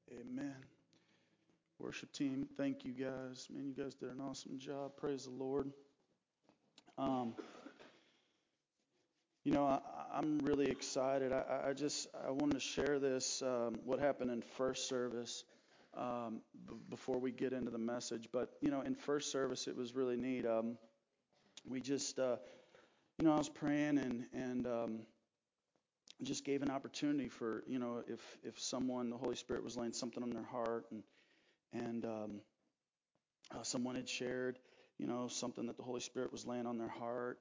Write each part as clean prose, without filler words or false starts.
Amen. Worship team, thank you guys. Man, you guys did an awesome job. Praise the Lord. Um, I'm really excited. I wanted to share this, what happened in first service, before we get into the message. But, in first service, it was really neat. We just, I was praying and just gave an opportunity for, if someone, the Holy Spirit was laying something on their heart and someone had shared, something that the Holy Spirit was laying on their heart,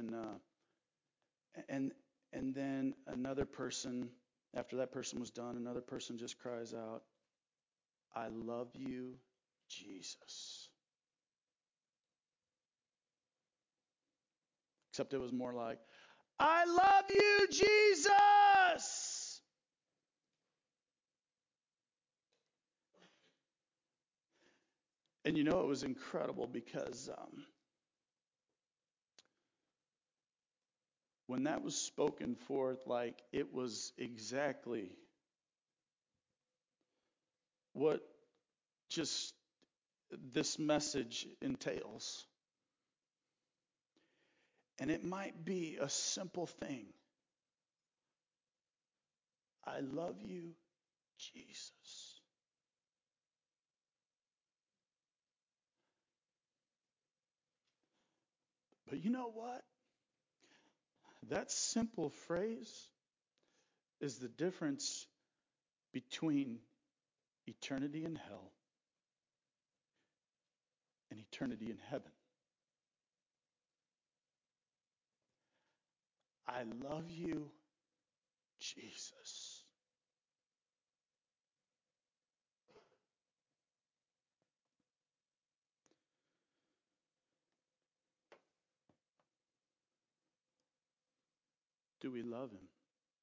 and then another person, after that person was done, another person just cries out, "I love you, Jesus." Except it was more like, "I love you, Jesus." And it was incredible because when that was spoken forth, like it was exactly what just this message entails. And it might be a simple thing. I love you, Jesus. But you know what? That simple phrase is the difference between eternity in hell and eternity in heaven. I love you, Jesus. Do we love him?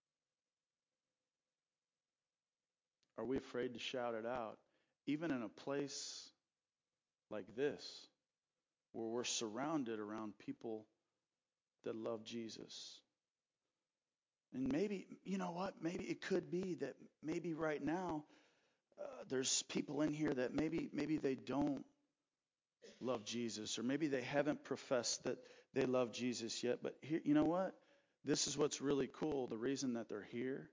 Are we afraid to shout it out? Even in a place like this, where we're surrounded around people that love Jesus. And maybe, you know what? Maybe it could be that maybe right now there's people in here that maybe they don't love Jesus, or maybe they haven't professed that they love Jesus yet. But here, you know what? This is what's really cool. The reason that they're here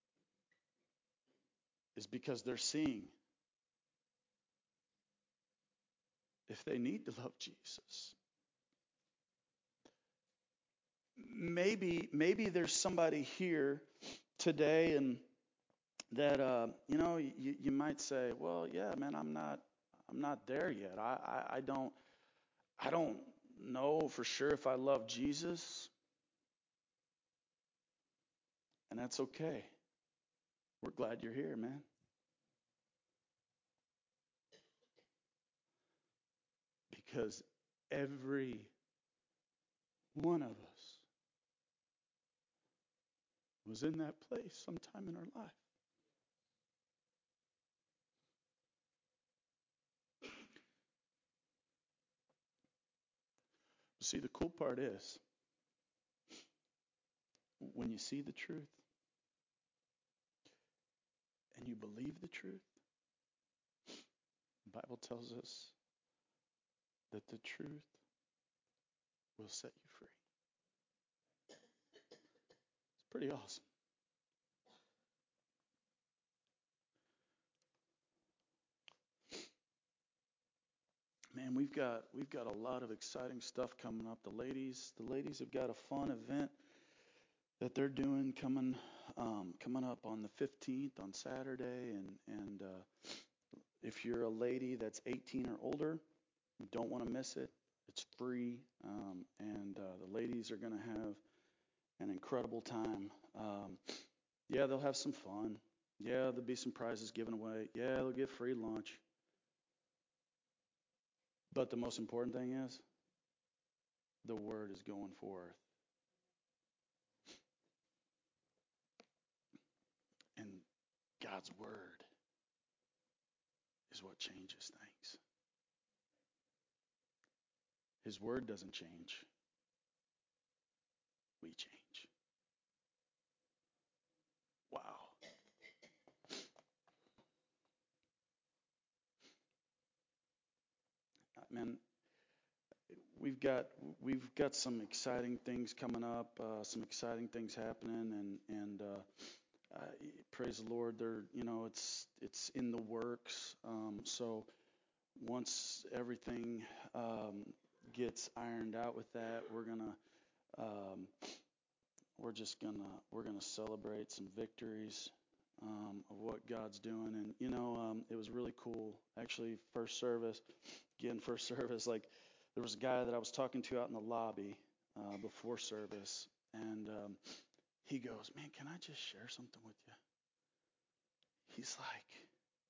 is because they're seeing if they need to love Jesus. Maybe there's somebody here today and that you might say, well, yeah, man, I'm not there yet. I don't know for sure if I love Jesus, and that's okay. We're glad you're here, man. Because every one of us was in that place sometime in our life. See, the cool part is when you see the truth and you believe the truth, the Bible tells us that the truth will set you free. It's pretty awesome. Man, we've got a lot of exciting stuff coming up. The ladies have got a fun event that they're doing coming up on the 15th on Saturday, and if you're a lady that's 18 or older, you don't want to miss it. It's free, and the ladies are going to have an incredible time. Yeah, they'll have some fun. Yeah, there'll be some prizes given away. Yeah, they'll get free lunch. But the most important thing is the word is going forth. And God's word is what changes things. His word doesn't change. We change. Wow. man, we've got we've got some exciting things coming up, some exciting things happening, and praise the Lord, it's in the works. So once everything gets ironed out with that, um, we're gonna celebrate some victories of what God's doing. And it was really cool. Actually, first service, like there was a guy that I was talking to out in the lobby before service, and he goes, "Man, can I just share something with you?" He's like,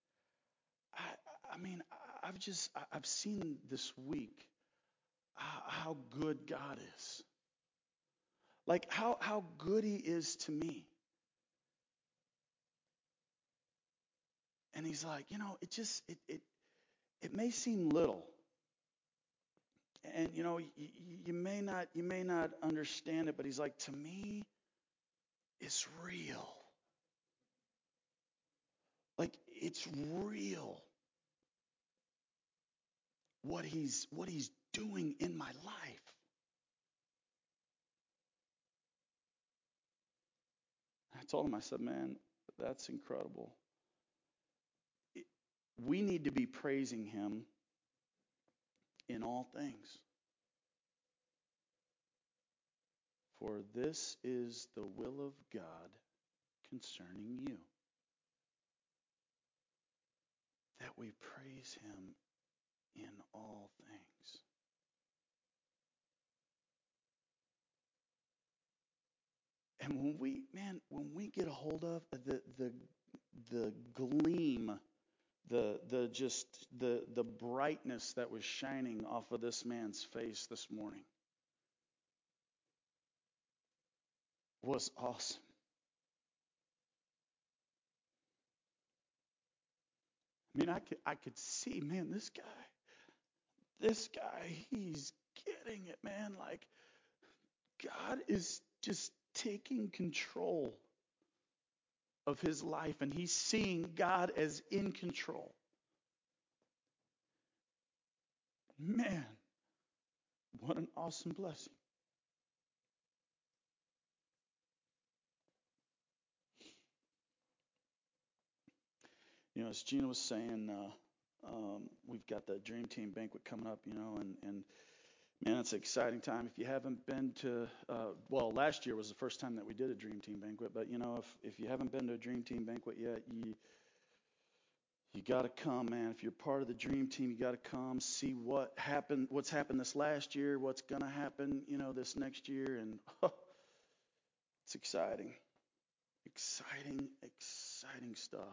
I mean, I've seen this week how good God is. Like how good he is to me. And he's like, it may seem little. And you may not understand it, but he's like, to me, it's real. Like it's real what he's doing in my life. I told him, I said, man, that's incredible. We need to be praising him in all things. For this is the will of God concerning you, that we praise him in all things. And when we get a hold of the gleam, the brightness that was shining off of this man's face this morning was awesome. I mean, I could see, man, this guy, he's getting it, man. Like God is just taking control of his life, and he's seeing God as in control. Man, what an awesome blessing. As Gina was saying, we've got the Dream Team banquet coming up, and man, it's an exciting time. If you haven't been to, last year was the first time that we did a Dream Team banquet, but if you haven't been to a Dream Team banquet yet, you got to come, man. If you're part of the Dream Team, you got to come see what's happened this last year, what's going to happen, this next year, and it's exciting stuff.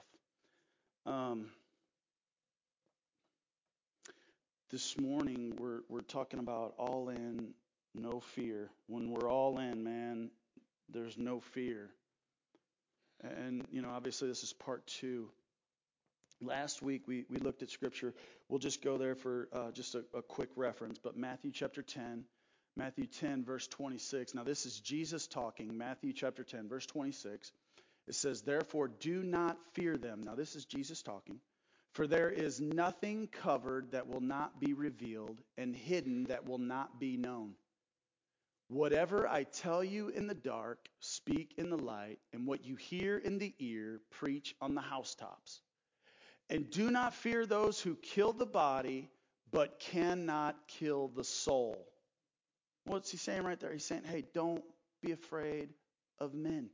This morning we're talking about all in, no fear. When we're all in, man, there's no fear. And obviously this is part 2. Last week we looked at scripture. We'll just go there for just a quick reference. But Matthew chapter 10 verse 26. Now this is Jesus talking. Matthew chapter 10 verse 26. It says, "Therefore do not fear them." Now this is Jesus talking. "For there is nothing covered that will not be revealed, and hidden that will not be known. Whatever I tell you in the dark, speak in the light, and what you hear in the ear, preach on the housetops. And do not fear those who kill the body, but cannot kill the soul." What's he saying right there? He's saying, hey, don't be afraid of men.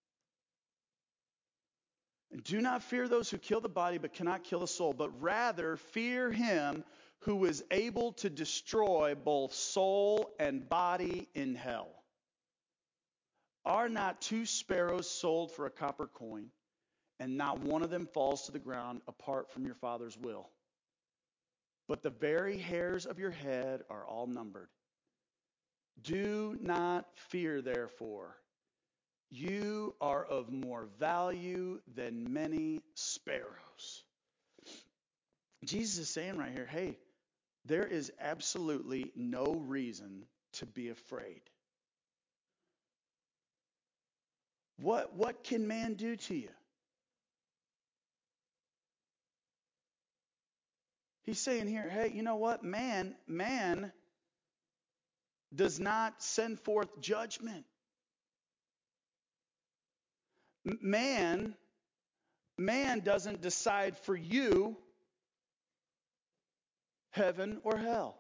"And do not fear those who kill the body but cannot kill the soul, but rather fear him who is able to destroy both soul and body in hell. Are not 2 sparrows sold for a copper coin, and not one of them falls to the ground apart from your Father's will? But the very hairs of your head are all numbered. Do not fear, therefore. You are of more value than many sparrows." Jesus is saying right here, hey, there is absolutely no reason to be afraid. What can man do to you? He's saying here, hey, you know what? Man does not send forth judgment. Man doesn't decide for you heaven or hell.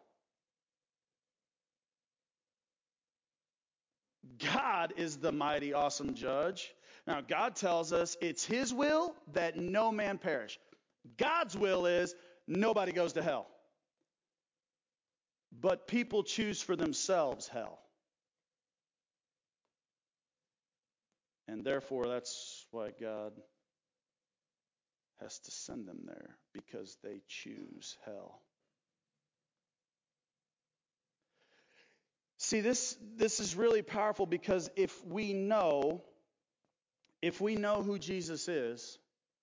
God is the mighty, awesome judge. Now, God tells us it's his will that no man perish. God's will is nobody goes to hell. But people choose for themselves hell. And therefore, that's why God has to send them there, because they choose hell. See, this is really powerful, because if we know who Jesus is,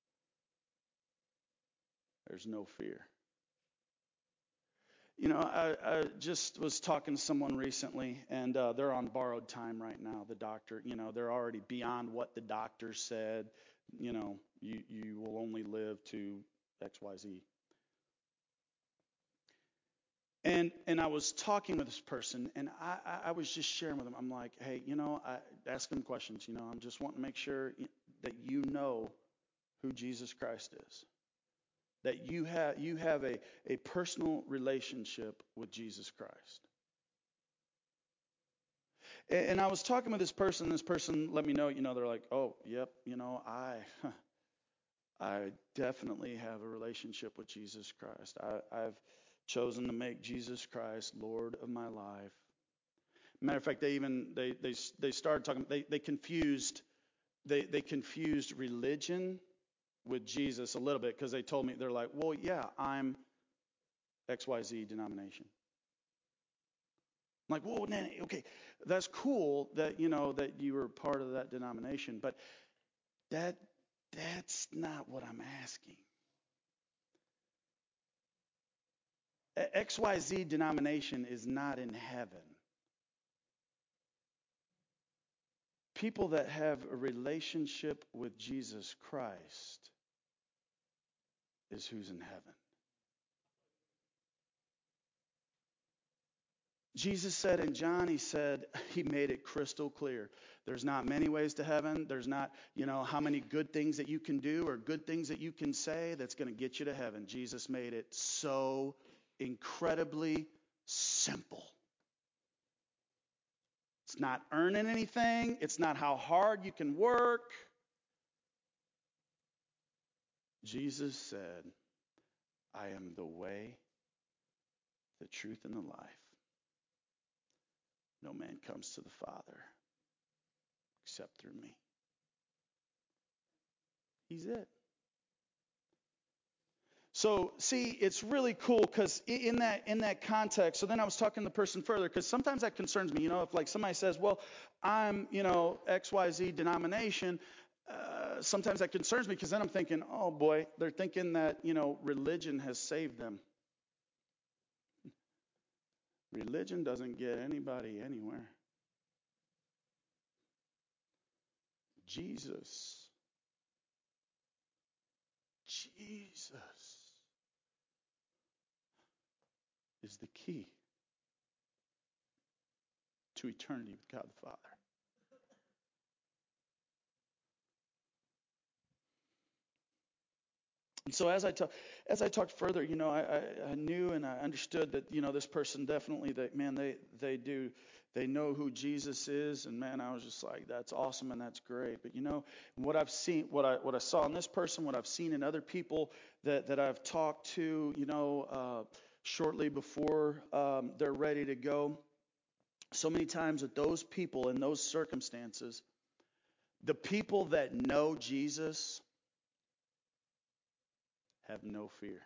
there's no fear. You know, I just was talking to someone recently, and they're on borrowed time right now. The doctor, they're already beyond what the doctor said. You will only live to XYZ. And I was talking with this person, and I was just sharing with them. I'm like, hey, I ask them questions. I'm just wanting to make sure that you know who Jesus Christ is. That you have a personal relationship with Jesus Christ. And I was talking with this person. This person let me know, they're like, oh, yep, I definitely have a relationship with Jesus Christ. I've chosen to make Jesus Christ Lord of my life. Matter of fact, they started talking. They confused religion with Jesus a little bit, because they told me, they're like, well, yeah, I'm XYZ denomination. I'm like, whoa, Nanny, okay, that's cool that that you were part of that denomination, but that's not what I'm asking. XYZ denomination is not in heaven. People that have a relationship with Jesus Christ is who's in heaven. Jesus said in John, he made it crystal clear. There's not many ways to heaven. There's not, how many good things that you can do or good things that you can say that's going to get you to heaven. Jesus made it so incredibly simple. It's not earning anything. It's not how hard you can work. Jesus said, I am the way, the truth, and the life. No man comes to the Father except through me. He's it. So, see, it's really cool, because in that context, so then I was talking to the person further, because sometimes that concerns me. If like somebody says, well, I'm, XYZ denomination, sometimes that concerns me, because then I'm thinking, oh boy, they're thinking that, religion has saved them. Religion doesn't get anybody anywhere. Jesus is the key to eternity with God the Father. And so as I talked further, I knew and I understood that, this person definitely, that, man, they know who Jesus is, and man, I was just like, that's awesome and that's great. But what I've seen, what I saw in this person, what I've seen in other people that I've talked to, shortly before they're ready to go, so many times with those people in those circumstances, the people that know Jesus have no fear.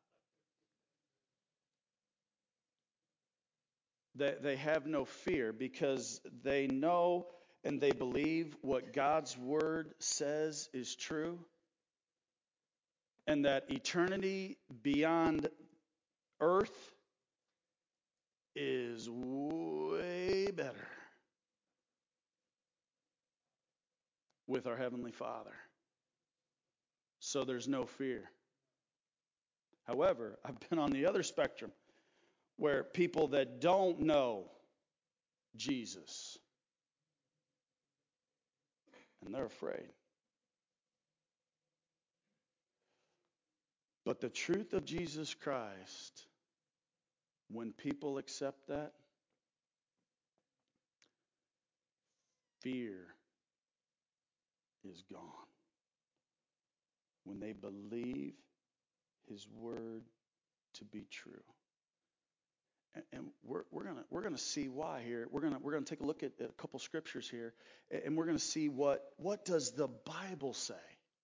They have no fear, because they know and they believe what God's word says is true, and that eternity beyond earth is way better with our Heavenly Father. So there's no fear. However, I've been on the other spectrum where people that don't know Jesus, and they're afraid. But the truth of Jesus Christ, when people accept that, fear is gone. When they believe his word to be true. And we're gonna see why here. We're gonna take a look at a couple scriptures here, and we're gonna see what does the Bible say.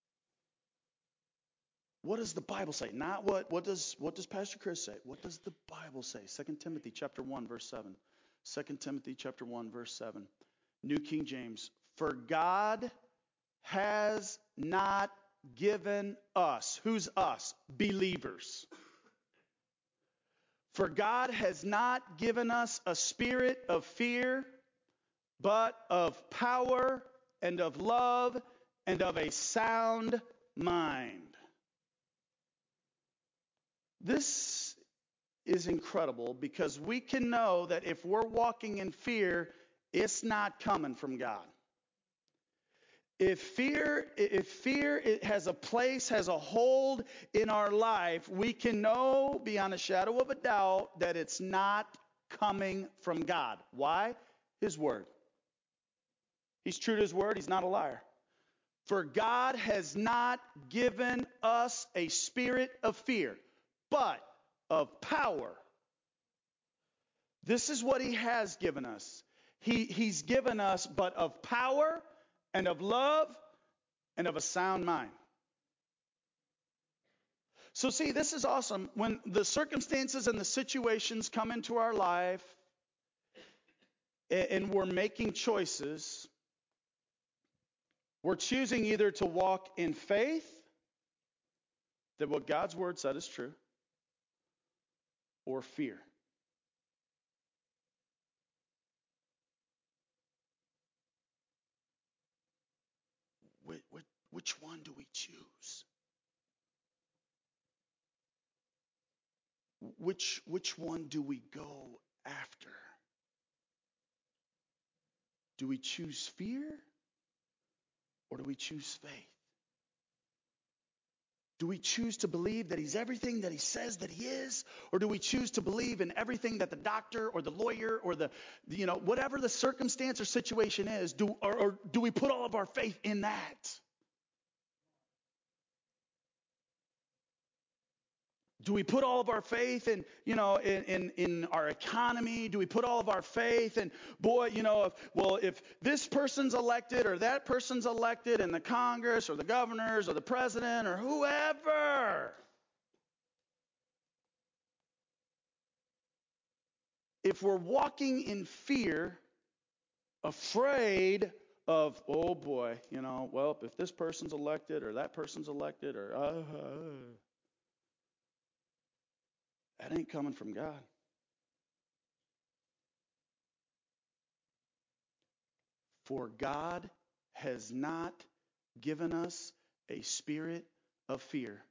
What does the Bible say? Not what does Pastor Chris say? What does the Bible say? 2 Timothy chapter 1 verse 7. 2 Timothy chapter 1 verse 7. New King James. For God has not given us. Who's us? Believers. For God has not given us a spirit of fear, but of power and of love and of a sound mind. This is incredible because we can know that if we're walking in fear, it's not coming from God. If fear it has a place, has a hold in our life, we can know beyond a shadow of a doubt that it's not coming from God. Why? His word. He's true to his word. He's not a liar. For God has not given us a spirit of fear, but of power. This is what he has given us. He's given us, but of power and of love and of a sound mind. So see, this is awesome. When the circumstances and the situations come into our life and we're making choices, we're choosing either to walk in faith, that what God's word said is true, or fear. Which one do we choose? Which one do we go after? Do we choose fear or do we choose faith? Do we choose to believe that he's everything that he says that he is? Or do we choose to believe in everything that the doctor or the lawyer or the whatever the circumstance or situation is, or do we put all of our faith in that? Do we put all of our faith in our economy? Do we put all of our faith in, if this person's elected or that person's elected in the Congress or the governors or the president or whoever? If we're walking in fear, afraid of, oh boy, if this person's elected or that person's elected or that ain't coming from God. For God has not given us a spirit of fear,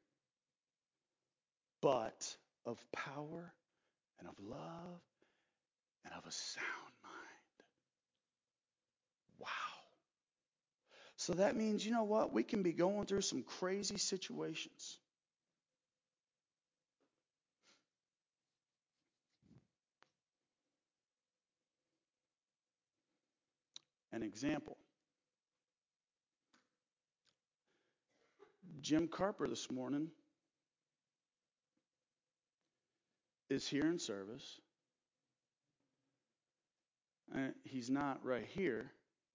but of power and of love and of a sound mind. Wow. So that means, you know what? We can be going through some crazy situations. An example. Jim Carper this morning is here in service. He's not right here.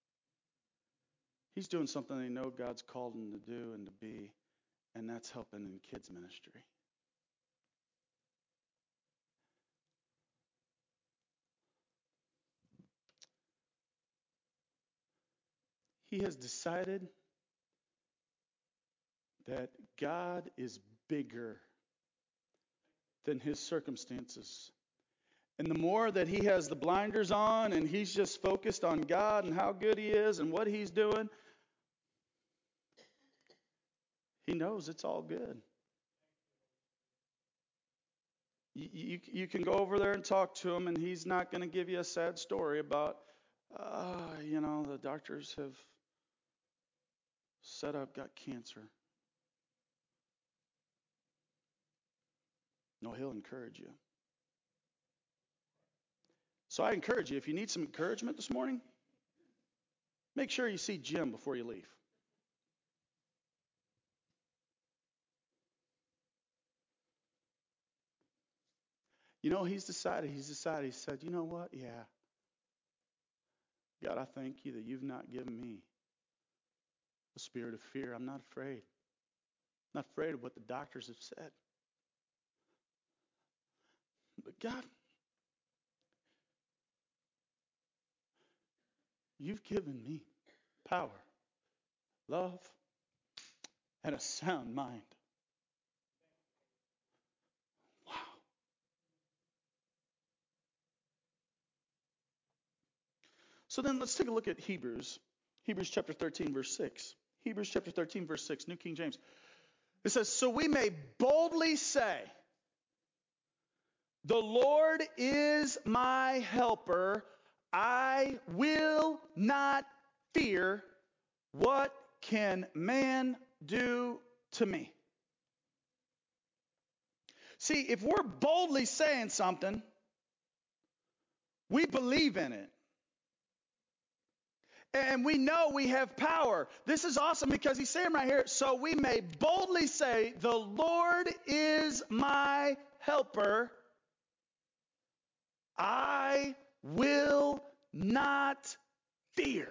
He's doing something they know God's called him to do and to be, and that's helping in kids ministry. He has decided that God is bigger than his circumstances. And the more that he has the blinders on and he's just focused on God and how good he is and what he's doing, he knows it's all good. You can go over there and talk to him, and he's not going to give you a sad story about, the doctors have said I've got cancer. No, he'll encourage you. So I encourage you, if you need some encouragement this morning, make sure you see Jim before you leave. He's decided, he said, you know what? Yeah. God, I thank you that you've not given me a spirit of fear. I'm not afraid. I'm not afraid of what the doctors have said. But God, you've given me power, love, and a sound mind. Wow. So then let's take a look at Hebrews. Hebrews chapter 13, verse 6. Hebrews chapter 13, verse 6, New King James. It says, so we may boldly say, the Lord is my helper. I will not fear. What can man do to me? See, if we're boldly saying something, we believe in it. And we know we have power. This is awesome because he's saying right here, so we may boldly say, the Lord is my helper. I will not fear.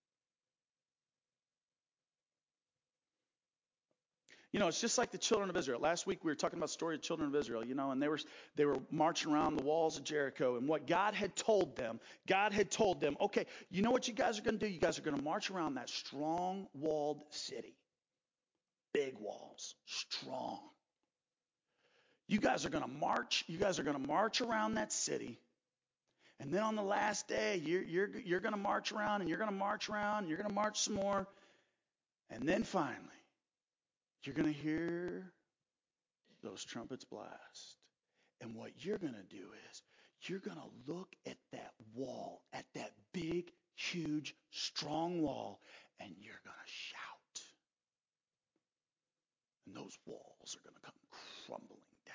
It's just like the children of Israel. Last week we were talking about the story of the children of Israel, and they were marching around the walls of Jericho, and what God had told them, okay, you know what you guys are going to do? You guys are going to march around that strong walled city. Big walls, strong. You guys are going to march around that city. And then on the last day, you're going to march around, and you're going to march around, and you're going to march some more. And then finally, you're going to hear those trumpets blast. And what you're going to do is you're going to look at that wall, at that big, huge, strong wall, and you're going to shout. And those walls are going to come crumbling down.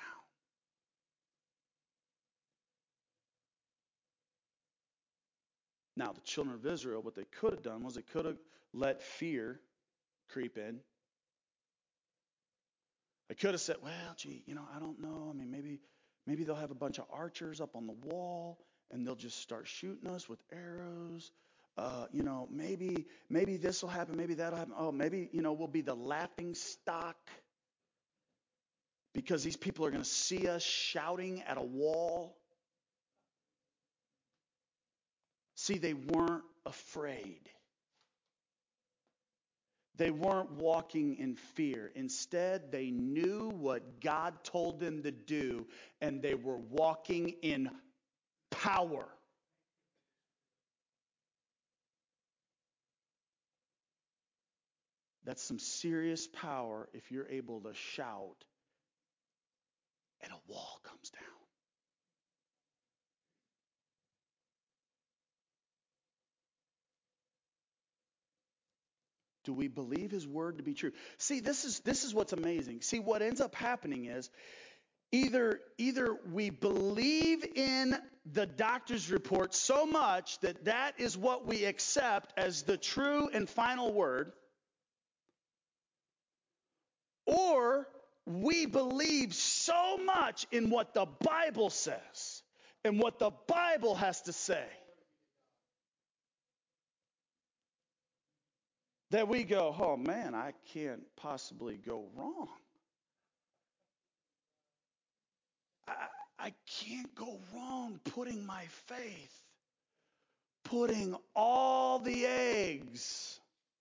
Now, the children of Israel, what they could have done was they could have let fear creep in. They could have said, well, gee, I don't know. I mean, maybe they'll have a bunch of archers up on the wall, and they'll just start shooting us with arrows. Maybe this will happen. Maybe that'll happen. Oh, maybe, we'll be the laughing stock because these people are going to see us shouting at a wall. See, they weren't afraid. They weren't walking in fear. Instead, they knew what God told them to do, and they were walking in power. That's some serious power if you're able to shout and a wall comes down. Do we believe his word to be true? See, this is what's amazing. See, what ends up happening is either we believe in the doctor's report so much that is what we accept as the true and final word, or we believe so much in what the Bible says and what the Bible has to say that we go, oh man, I can't possibly go wrong. I can't go wrong putting my faith, putting all the eggs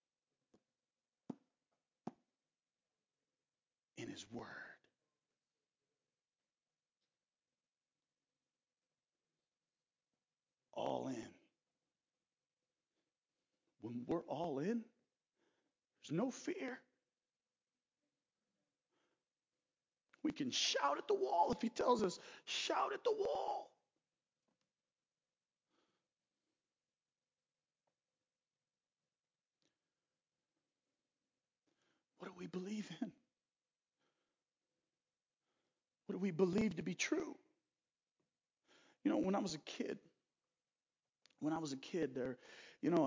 in his word. All in. When we're all in, there's no fear. We can shout at the wall if he tells us, shout at the wall. What do we believe in? What do we believe to be true? You know, when I was a kid, there, you know,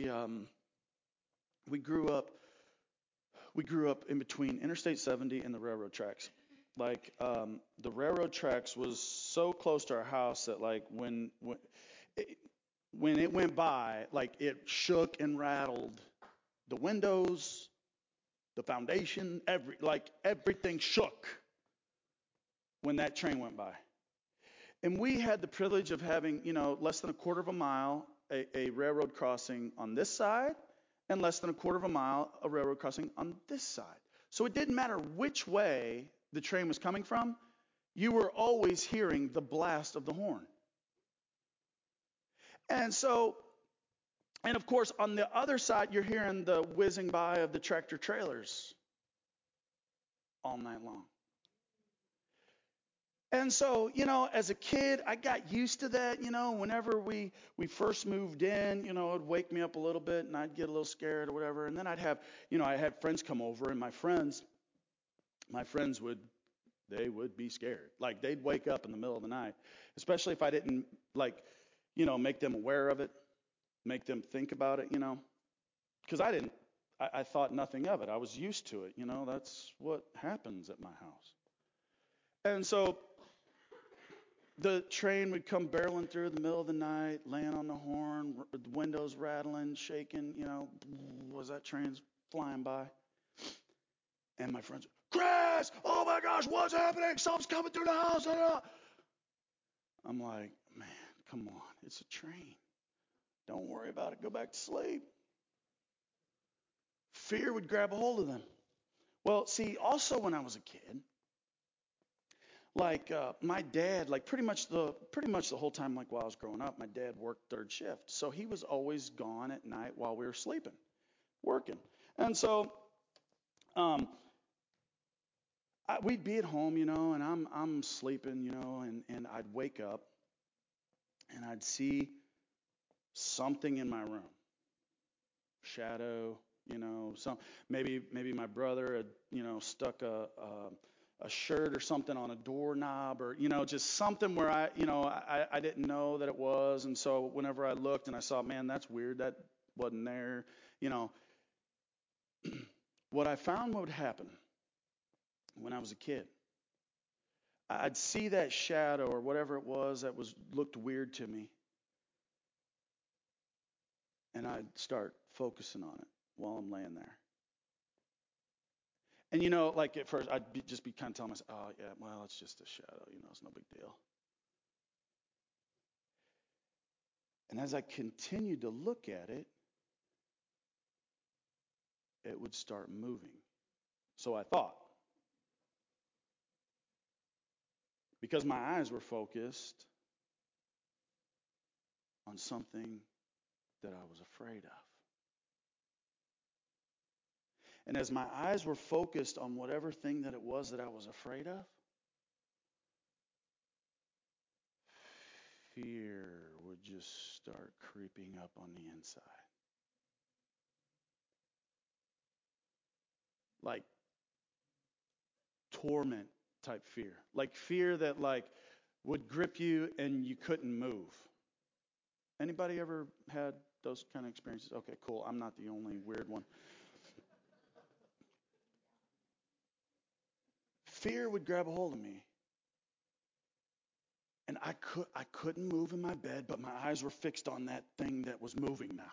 we grew up in between Interstate 70 and the railroad tracks. Like, the railroad tracks was so close to our house that, like, when it went by, like, it shook and rattled the windows, the foundation, everything shook when that train went by. And we had the privilege of having, you know, less than a quarter of a mile, a railroad crossing on this side, and less than a quarter of a mile, a railroad crossing on this side. So it didn't matter which way the train was coming from, you were always hearing the blast of the horn. And so, and of course, on the other side, you're hearing the whizzing by of the tractor trailers all night long. And so, you know, as a kid, I got used to that. You know, whenever we first moved in, you know, it'd wake me up a little bit and I'd get a little scared or whatever. And then I'd have, you know, I had friends come over, and my friends would be scared. Like, they'd wake up in the middle of the night, especially if I didn't, like, you know, make them aware of it, make them think about it, you know, because I thought nothing of it. I was used to it. You know, that's what happens at my house. And so the train would come barreling through the middle of the night, laying on the horn, the windows rattling, shaking, you know, was that train's flying by. And my friends, Chris, oh my gosh, what's happening? Something's coming through the house. I'm like, man, come on, it's a train. Don't worry about it. Go back to sleep. Fear would grab a hold of them. Well, see, also when I was a kid, like, my dad, like pretty much the whole time, like while I was growing up, my dad worked third shift. So he was always gone at night while we were sleeping, working. And so, we'd be at home, you know, and I'm sleeping, you know, and I'd wake up and I'd see something in my room. Shadow, you know, maybe my brother had, you know, stuck a shirt or something on a doorknob, or, you know, just something where I didn't know that it was. And so whenever I looked and I saw, man, that's weird, that wasn't there, you know, what I found would happen when I was a kid, I'd see that shadow or whatever it was that looked weird to me, and I'd start focusing on it while I'm laying there. And, you know, like at first, just be kind of telling myself, oh, yeah, well, it's just a shadow, you know, it's no big deal. And as I continued to look at it, it would start moving. So I thought. Because my eyes were focused on something that I was afraid of. And as my eyes were focused on whatever thing that it was that I was afraid of, fear would just start creeping up on the inside. Like torment type fear. Like fear that, like, would grip you and you couldn't move. Anybody ever had those kind of experiences? Okay, cool. I'm not the only weird one. Fear would grab a hold of me. And I couldn't move in my bed, but my eyes were fixed on that thing that was moving now.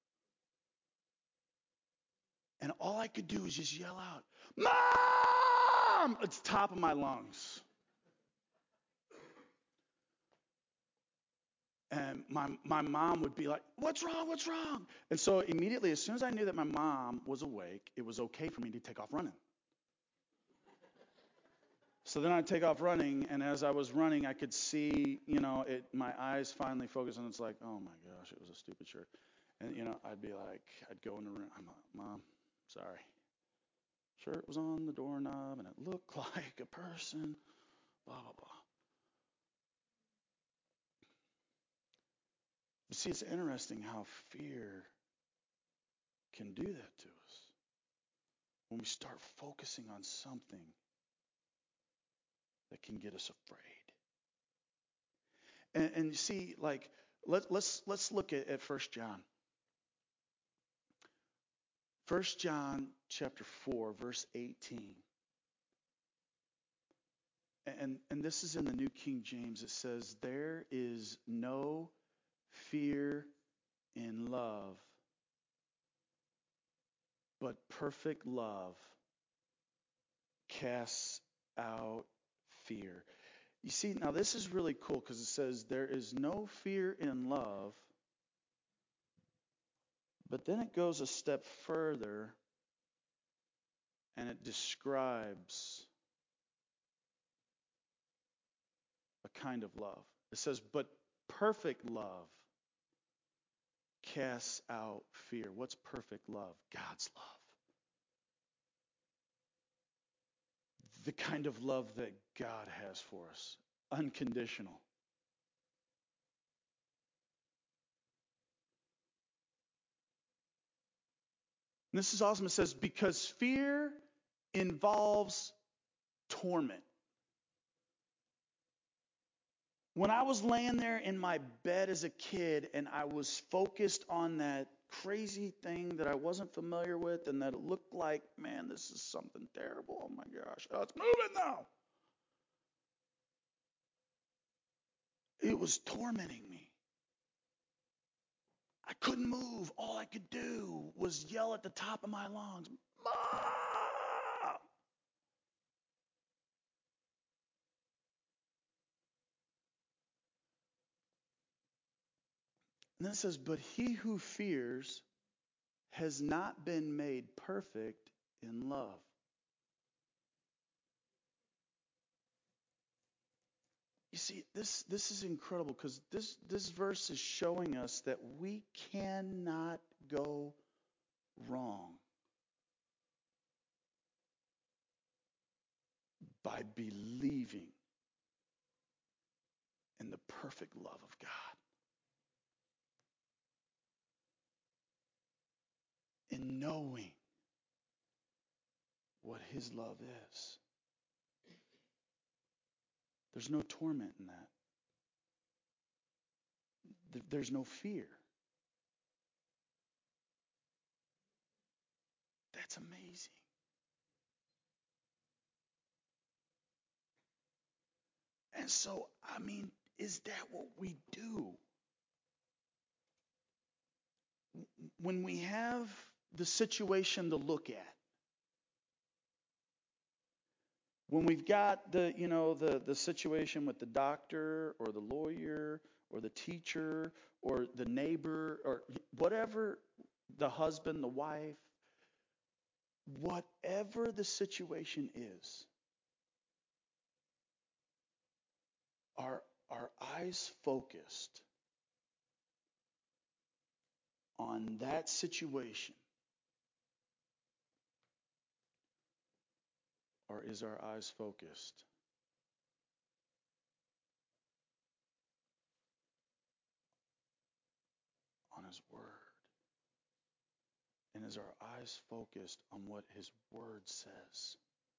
And all I could do was just yell out, Mom! It's top of my lungs. And my mom would be like, what's wrong? What's wrong? And so immediately, as soon as I knew that my mom was awake, it was okay for me to take off running. So then I'd take off running, and as I was running, I could see, you know, my eyes finally focused, and it's like, oh my gosh, it was a stupid shirt. And, you know, I'd go in the room, I'm like, Mom, sorry. Shirt was on the doorknob and it looked like a person, blah, blah, blah. You see, it's interesting how fear can do that to us when we start focusing on something that can get us afraid. And you see, like, let's look at 1 John. 1 John chapter 4, verse 18. And this is in the New King James. It says, there is no fear in love, but perfect love casts out fear. You see, now this is really cool because it says there is no fear in love, but then it goes a step further and it describes a kind of love. It says, but perfect love casts out fear. What's perfect love? God's love. The kind of love that God has for us. Unconditional. And this is awesome. It says, because fear involves torment. When I was laying there in my bed as a kid and I was focused on that crazy thing that I wasn't familiar with and that it looked like, man, this is something terrible. Oh my gosh. Oh, it's moving now. It was tormenting me. I couldn't move. All I could do was yell at the top of my lungs, Mom! And then it says, but he who fears has not been made perfect in love. You see, this is incredible because this verse is showing us that we cannot go wrong by believing in the perfect love of God. In knowing what his love is. There's no torment in that. There's no fear. That's amazing. And so, I mean, is that what we do? When we have the situation to look at, when we've got the situation with the doctor or the lawyer or the teacher or the neighbor or whatever, the husband, the wife, whatever the situation is, our eyes focused on that situation, or is our eyes focused on his word? And is our eyes focused on what his word says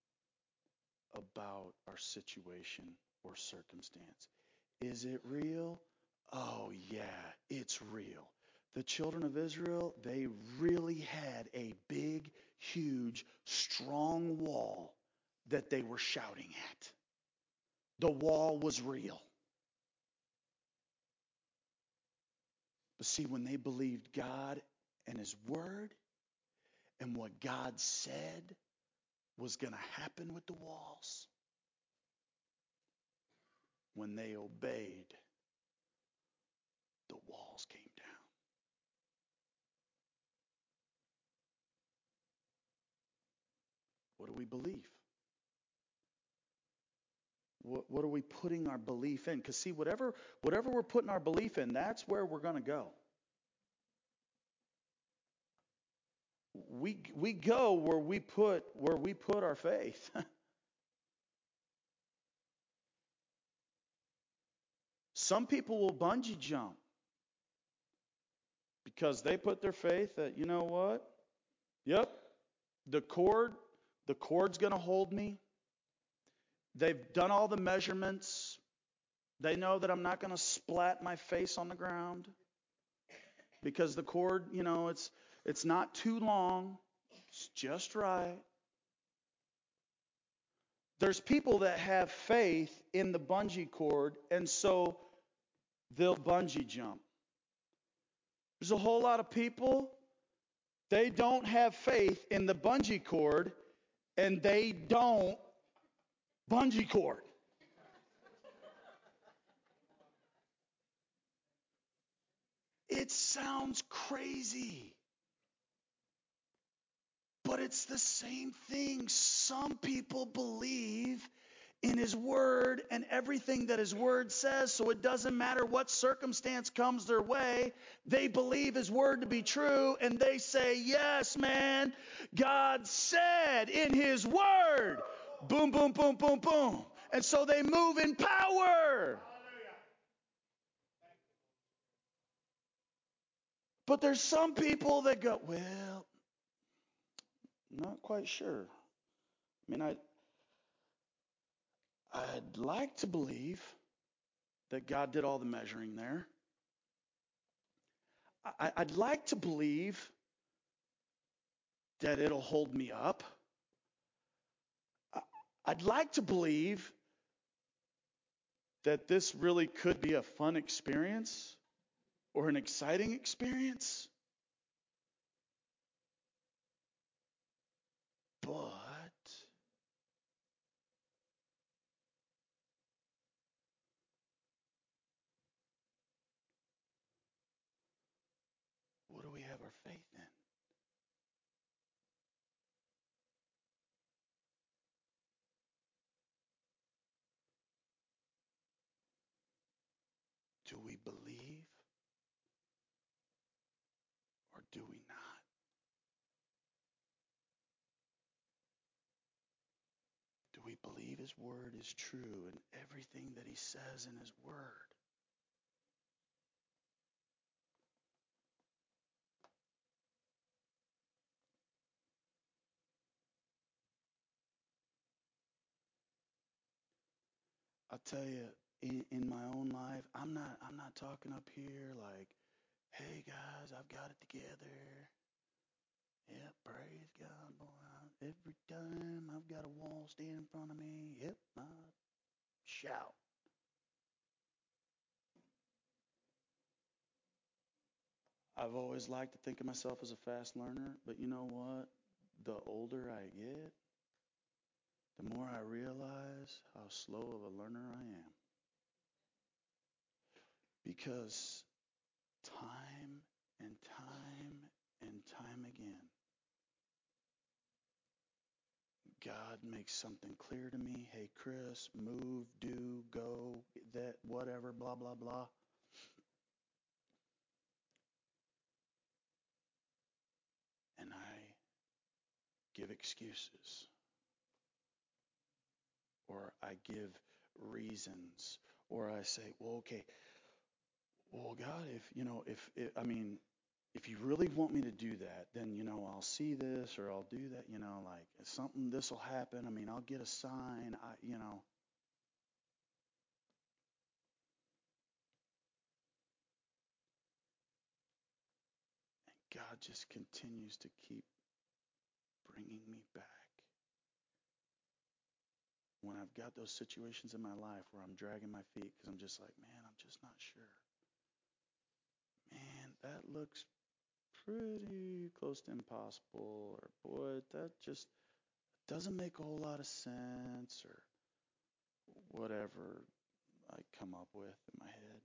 about our situation or circumstance? Is it real? Oh yeah, it's real. The children of Israel, they really had a big, huge, strong wall that they were shouting at. The wall was real. But see, when they believed God and his word and what God said was going to happen with the walls, when they obeyed, the walls came down. What do we believe? What are we putting our belief in? Because see, whatever we're putting our belief in, that's where we're going to go. we go where we put our faith. Some people will bungee jump because they put their faith that, you know what? Yep, the cord's going to hold me. They've done all the measurements. They know that I'm not going to splat my face on the ground because the cord, it's not too long. It's just right. There's people that have faith in the bungee cord, and so they'll bungee jump. There's a whole lot of people, they don't have faith in the bungee cord, and they don't bungee cord. It sounds crazy, but it's the same thing. Some people believe in His Word and everything that His Word says, so it doesn't matter what circumstance comes their way. They believe His Word to be true, and they say, yes, man, God said in His Word, boom, boom, boom, boom, boom. And so they move in power. But there's some people that go, well, not quite sure. I mean, I'd like to believe that God did all the measuring there. I'd like to believe that it'll hold me up. I'd like to believe that this really could be a fun experience or an exciting experience. But what do we have our faith in? Do we believe or do we not? Do we believe His Word is true and everything that He says in His Word? I'll tell you, in my own life, I'm not talking up here like, hey guys, I've got it together. Yep, praise God, boy. Every time I've got a wall stand in front of me, yep, I shout. I've always liked to think of myself as a fast learner, but you know what? The older I get, the more I realize how slow of a learner I am. Because time and time and time again, God makes something clear to me. Hey, Chris, move, do, go, that, whatever, blah, blah, blah. And I give excuses. Or I give reasons. Or I say, well, okay, well, God, if you really want me to do that, then, I'll see this or I'll do that, like something, this will happen. I mean, I'll get a sign, God just continues to keep bringing me back. When I've got those situations in my life where I'm dragging my feet because I'm just like, man, I'm just not sure. Man, that looks pretty close to impossible. Or, boy, that just doesn't make a whole lot of sense. Or whatever I come up with in my head.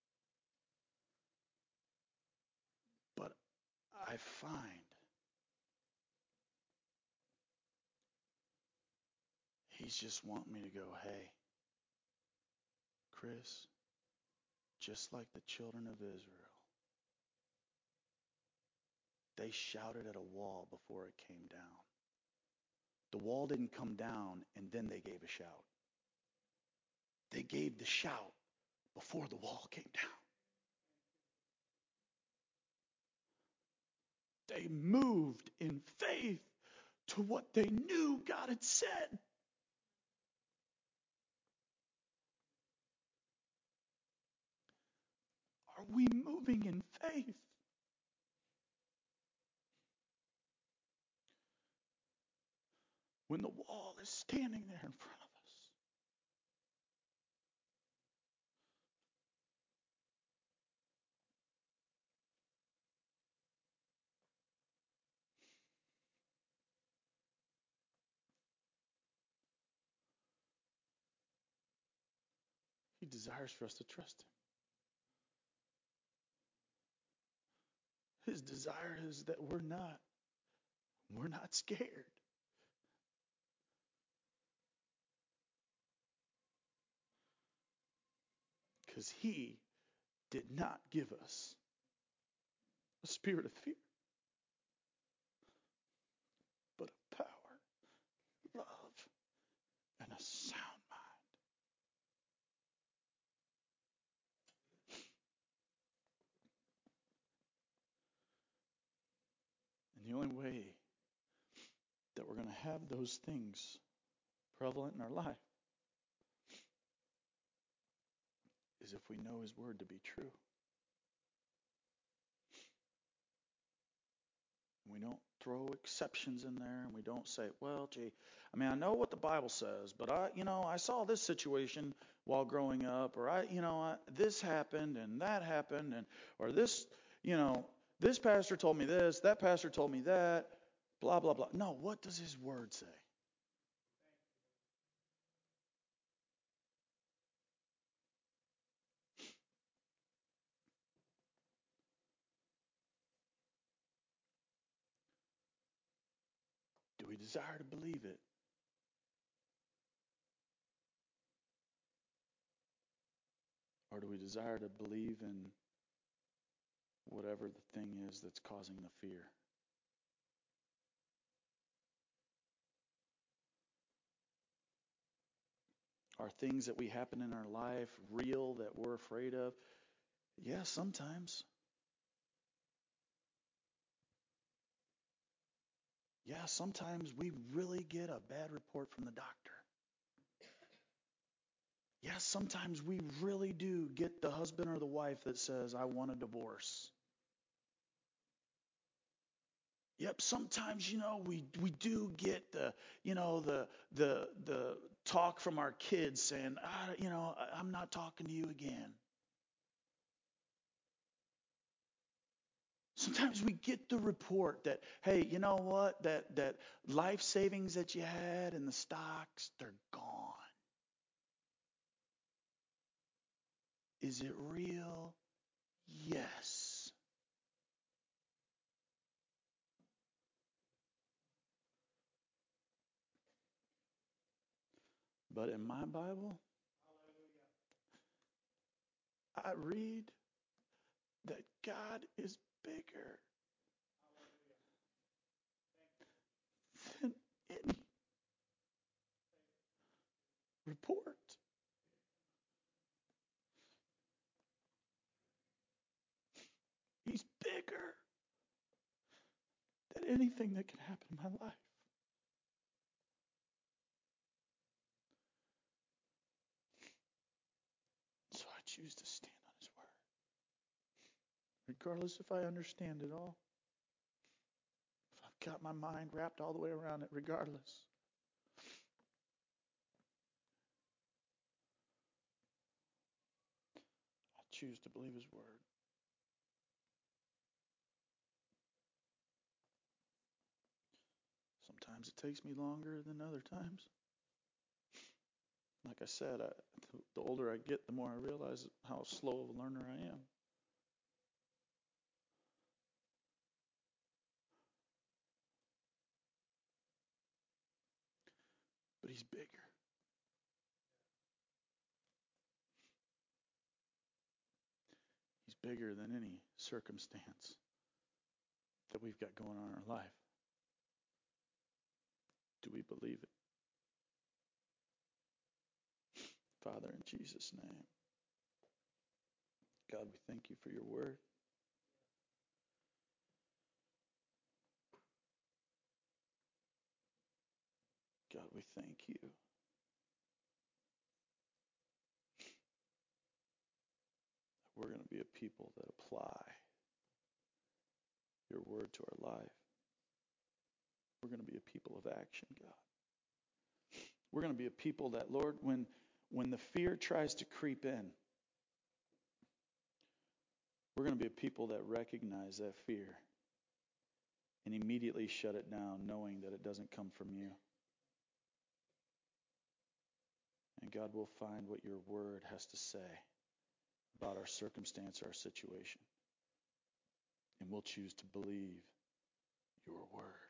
But I find He's just wanting me to go, hey, Chris, just like the children of Israel, They shouted at a wall before it came down. The wall didn't come down and then they gave a shout. They gave the shout before the wall came down. They moved in faith to what they knew God had said. Are we moving in faith? When the wall is standing there in front of us. He desires for us to trust him. His desire is that we're not scared. Because he did not give us a spirit of fear, but of power, love, and a sound mind. And the only way that we're going to have those things prevalent in our life is if we know his word to be true. We don't throw exceptions in there, and we don't say, well, gee, I know what the Bible says, but I saw this situation while growing up, or this happened and that happened, or this, this pastor told me this, that pastor told me that, blah, blah, blah. No, what does his word say? Do we desire to believe it? Or do we desire to believe in whatever the thing is that's causing the fear? Are things that we happen in our life real that we're afraid of? Yeah, sometimes. Yeah, sometimes we really get a bad report from the doctor. Yeah, sometimes we really do get the husband or the wife that says, I want a divorce. Yep, sometimes, we do get the talk from our kids saying, I'm not talking to you again. Sometimes we get the report that, hey, you know what? That life savings that you had in the stocks, they're gone. Is it real? Yes. But in my Bible, I read that God is bigger than any report. He's bigger than anything that can happen in my life. So I choose to stand on his word. Regardless if I understand it all. If I've got my mind wrapped all the way around it, regardless. I choose to believe his word. Sometimes it takes me longer than other times. Like I said, the older I get, the more I realize how slow of a learner I am. But he's bigger. He's bigger than any circumstance. that we've got going on in our life? Do we believe it? Father, in Jesus' name, God, we thank you for your word. God, we thank you. We're going to be a people that apply your word to our life. We're going to be a people of action, God. We're going to be a people that, Lord, when the fear tries to creep in, we're going to be a people that recognize that fear and immediately shut it down, knowing that it doesn't come from you. And God will find what your word has to say about our circumstance, our situation. And we'll choose to believe your word.